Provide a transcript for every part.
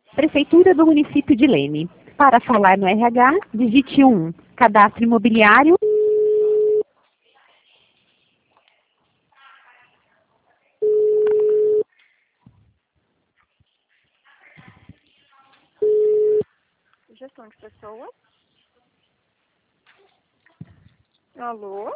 Prefeitura do município de Leme. Para falar no RH, digite 1. Cadastro imobiliário. Gestão de pessoas. Alô?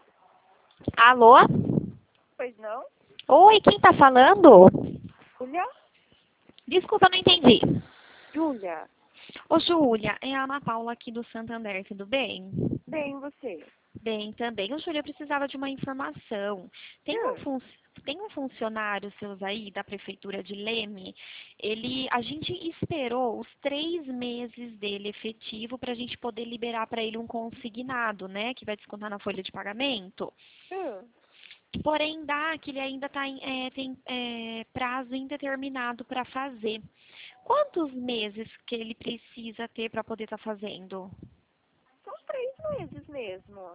Alô? Pois não? Oi, quem tá falando? Júlia? Desculpa, eu não entendi. Júlia, Ô, Júlia, é a Ana Paula aqui do Santander, tudo bem? bem você? Bem, também. Ô, Júlia, eu precisava de uma informação. Tem um funcionário seus aí da Prefeitura de Leme, a gente esperou os 3 meses dele efetivo para a gente poder liberar para ele um consignado, né, que vai descontar na folha de pagamento. Porém, dá que ele ainda tem prazo indeterminado para fazer. Quantos meses que ele precisa ter para poder estar fazendo? São 3 meses mesmo.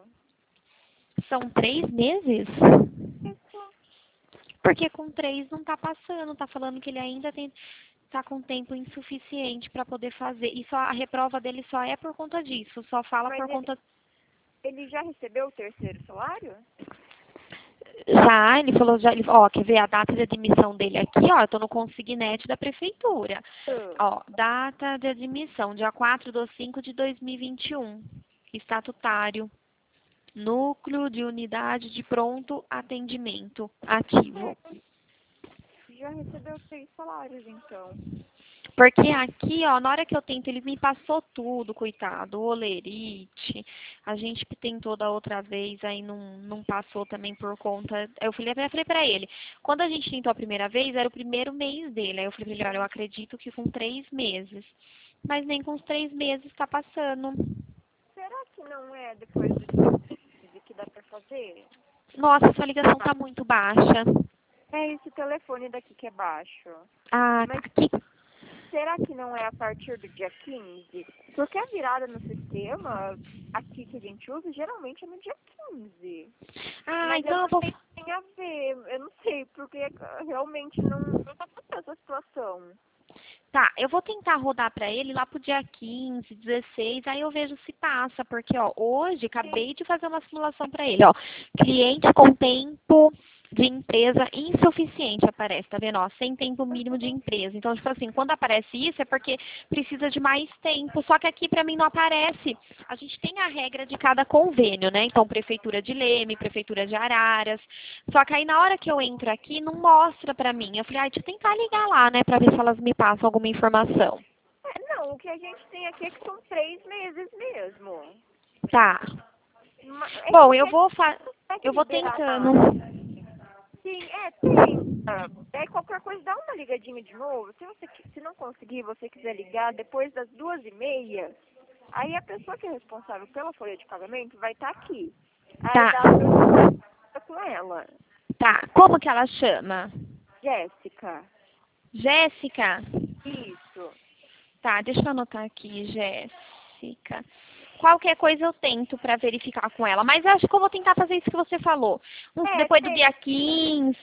São 3 meses? Isso. Porque com 3 não está passando, está falando que ele ainda está com tempo insuficiente para poder fazer. E só a reprova dele só é por conta disso, só fala Mas por conta. ele já recebeu o terceiro salário? Já, ele falou, ó, quer ver a data de admissão dele aqui, ó, eu tô no consignete da prefeitura. Ó, data de admissão, dia 4/5/2021, estatutário, núcleo de unidade de pronto atendimento ativo. Já recebeu 3 salários, então. Porque aqui, ó, na hora que eu tento, ele me passou tudo, coitado, olerite. A gente tentou da outra vez, aí não passou também por conta. Eu falei pra ele, quando a gente tentou a primeira vez, era o primeiro mês dele. Aí eu falei pra ele, olha, eu acredito que com 3 meses. Mas nem com os 3 meses tá passando. Será que não é depois do dia 15 que dá pra fazer? Nossa, sua ligação tá muito baixa. É esse telefone daqui que é baixo. Ah, Mas tá aqui. será que não é a partir do dia 15? Porque a virada no sistema, aqui que a gente usa, geralmente é no dia 15. Ah, Mas então eu eu não vou. sei se tem a ver, eu não sei, porque realmente não tá passando essa situação. Tá, eu vou tentar rodar pra ele lá pro dia 15, 16, aí eu vejo se passa, porque ó, hoje acabei de fazer uma simulação pra ele, ó. Cliente com tempo de empresa insuficiente aparece, tá vendo? Ó, sem tempo mínimo de empresa. Então, tipo assim, quando aparece isso é porque precisa de mais tempo. Só que aqui pra mim não aparece. A gente tem a regra de cada convênio, né? Então, Prefeitura de Leme, Prefeitura de Araras. Só que aí na hora que eu entro aqui, não mostra pra mim. Eu falei, deixa eu tentar ligar lá, né, pra ver se elas me passam alguma informação. Não, o que a gente tem aqui é que são 3 meses mesmo. Tá. É Bom, porque eu vou liberar tentando. Sim, tem. Daí qualquer coisa, dá uma ligadinha de novo. Se não conseguir, você quiser ligar depois das 2h30, aí a pessoa que é responsável pela folha de pagamento vai estar aqui. Aí Tá. dá pra com ela. Tá. Como que ela chama? Jéssica. Jéssica? Isso. Tá, deixa eu anotar aqui, Jéssica. Qualquer coisa eu tento pra verificar com ela, mas eu acho que eu vou tentar fazer isso que você falou. Depois do Tem. dia 15.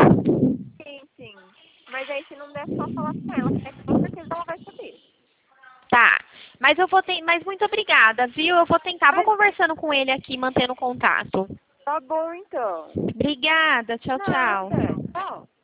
Sim. Mas aí se não der, só falar com ela, que com certeza ela vai saber. Tá. Mas eu vou mas muito obrigada, viu? Eu vou tentar, vou conversando com ele aqui, mantendo contato. Tá bom, então. Obrigada, tchau, tchau. Nada. Tchau.